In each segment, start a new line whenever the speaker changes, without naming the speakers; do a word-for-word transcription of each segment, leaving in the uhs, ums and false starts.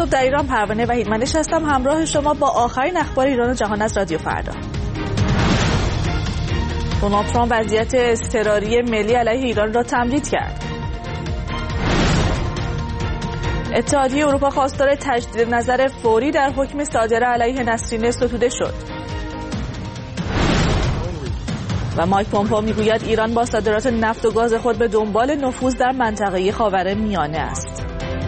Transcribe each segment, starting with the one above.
صبح در ایران. پروانه وحیدمندش هستم همراه شما با آخرین اخبار ایران و جهان از رادیو فردا. دونالد ترامپ وضعیت اضطراری ملی علیه ایران را تمدید کرد. اتحادیه اروپا خواستار تجدید نظر فوری در حکم صادره علیه نسرین ستوده شد. و مایک پومپئو میگوید ایران با صادرات نفت و گاز خود به دنبال نفوذ در منطقه خاورمیانه است.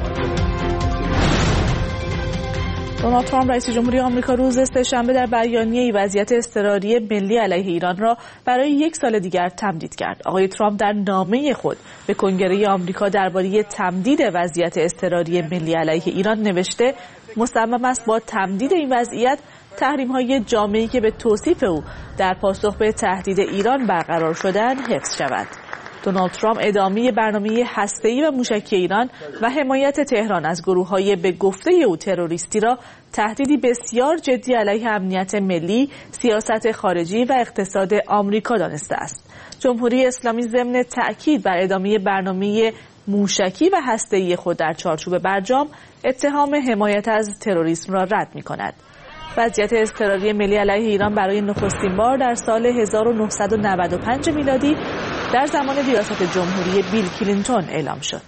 دونالد ترامپ رئیس جمهوری آمریکا روز سه‌شنبه در بیانیه‌ای وضعیت اضطراری ملی علیه ایران را برای یک سال دیگر تمدید کرد. آقای ترامپ در نامه خود به کنگره آمریکا درباره تمدید وضعیت اضطراری ملی علیه ایران نوشته مصمم است با تمدید این وضعیت تحریم‌های جامعی که به توصیف او در پاسخ به تهدید ایران برقرار شدند حفظ شود. دونالد ترامپ ادامه برنامه هسته‌ای و موشکی ایران و حمایت تهران از گروه‌های به گفته او تروریستی را تهدیدی بسیار جدی علیه امنیت ملی، سیاست خارجی و اقتصاد آمریکا دانسته است. جمهوری اسلامی ضمن تأکید بر ادامه برنامه موشکی و هسته‌ای خود در چارچوب برجام، اتهام حمایت از تروریسم را رد می‌کند. وضعیت اضطراری ملی علیه ایران برای نخستین بار در سال هزار و نهصد و نود و پنج میلادی در زمان ریاست جمهوری بیل کلینتون اعلام شد.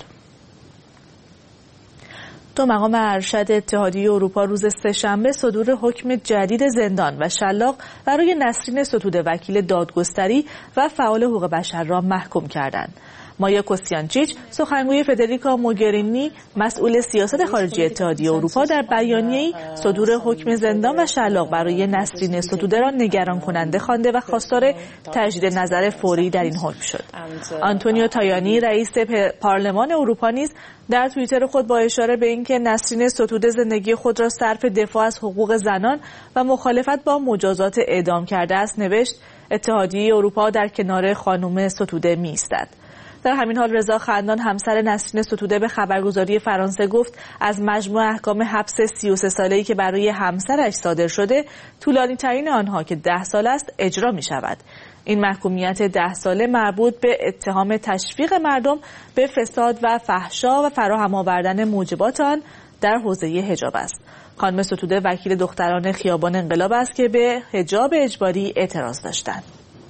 دو مقام ارشد اتحادیه اروپا روز سه‌شنبه صدور حکم جدید زندان و شلاق برای نسرین ستوده وکیل دادگستری و فعال حقوق بشر را محکوم کردند. مایا کوستیانچیچ، سخنگوی فدریکا موگرینی، مسئول سیاست خارجی اتحادیه اروپا، در بیانیه‌ای صدور حکم زندان و شلاق برای نسرین ستوده را نگران کننده خوانده و خواستار تجدید نظر فوری در این حکم شد. آنتونیو تایانی، رئیس پارلمان اروپا، نیز در توییتر خود با اشاره به اینکه نسرین ستوده زندگی خود را صرف دفاع از حقوق زنان و مخالفت با مجازات اعدام کرده است نوشت اتحادیه اروپا در کنار خانم ستوده می‌ایستد. در همین حال رضا خندان، همسر نسرین ستوده، به خبرگزاری فرانسه گفت از مجموع احکام حبس سی و سه ساله‌ای که برای همسرش صادر شده، طولانی ترین آنها که ده سال است اجرا می شود. این محکومیت ده ساله مربوط به اتهام تشویق مردم به فساد و فحشا و فراهم آوردن موجبات آن در حوزه حجاب است. خانم ستوده وکیل دختران خیابان انقلاب است که به حجاب اجباری اعتراض داشتند.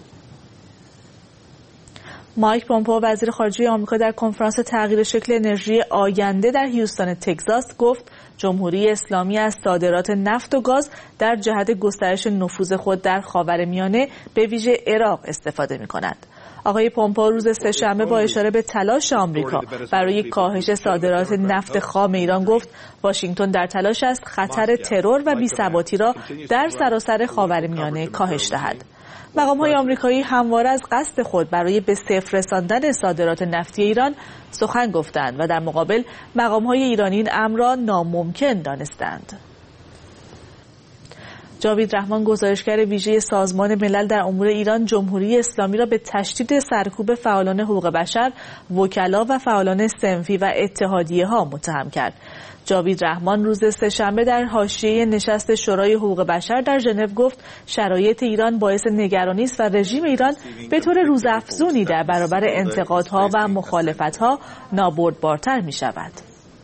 مایک پومپئو، وزیر خارجه آمریکا، در کنفرانس تغییر شکل انرژی آینده در هیوستن تگزاس گفت جمهوری اسلامی از صادرات نفت و گاز در جهت گسترش نفوذ خود در خاورمیانه به ویژه عراق استفاده می‌کند. آقای پومپئو روز سه‌شنبه با اشاره به تلاش آمریکا برای کاهش صادرات نفت خام ایران گفت واشنگتن در تلاش است خطر ترور و بی‌ثباتی را در سراسر خاورمیانه کاهش دهد. مقام‌های آمریکایی همواره از قصد خود برای به صفر رساندن صادرات نفتی ایران سخن گفتند و در مقابل مقام‌های ایرانی این امر را ناممکن دانستند. جاوید رحمان، گزارشگر ویژه سازمان ملل در امور ایران، جمهوری اسلامی را به تشدید سرکوب فعالان حقوق بشر، وکلا و فعالان صنفی و اتحادیه‌ها متهم کرد. جاوید رحمان روز سه‌شنبه در حاشیه نشست شورای حقوق بشر در ژنو گفت شرایط ایران باعث نگرانی است و رژیم ایران به طور روزافزونی در برابر انتقادها و مخالفت‌ها نابردبارتر می‌شود.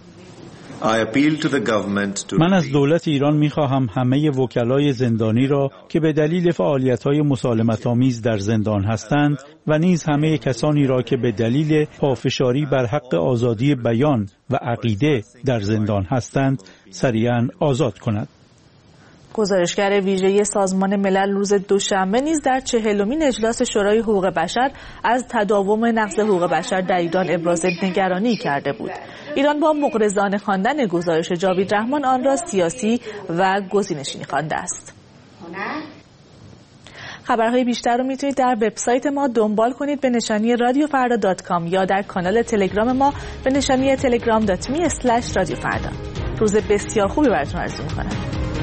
من از دولت ایران می‌خواهم همه وکلای زندانی را که به دلیل فعالیت‌های مسالمت‌آمیز در زندان هستند و نیز همه کسانی را که به دلیل پافشاری بر حق آزادی بیان و عقیده در زندان هستند سریعاً آزاد کند.
گزارشگر ویژه سازمان ملل روز دوشنبه نیز در چهلمین اجلاس شورای حقوق بشر از تداوم نقض حقوق بشر در ایران ابراز نگرانی کرده بود. ایران با مغرضانه خواندن گزارش جاوید رحمان آن را سیاسی و گزینشی خوانده است. خبرهای بیشتر رو میتونید در وبسایت ما دنبال کنید به نشانی رادیو فردا دات کام یا در کانال تلگرام ما به نشانی تلگرام دات می اسلش رادیو فردا. روز بسیار خوبی براتون آرزو می‌کنم.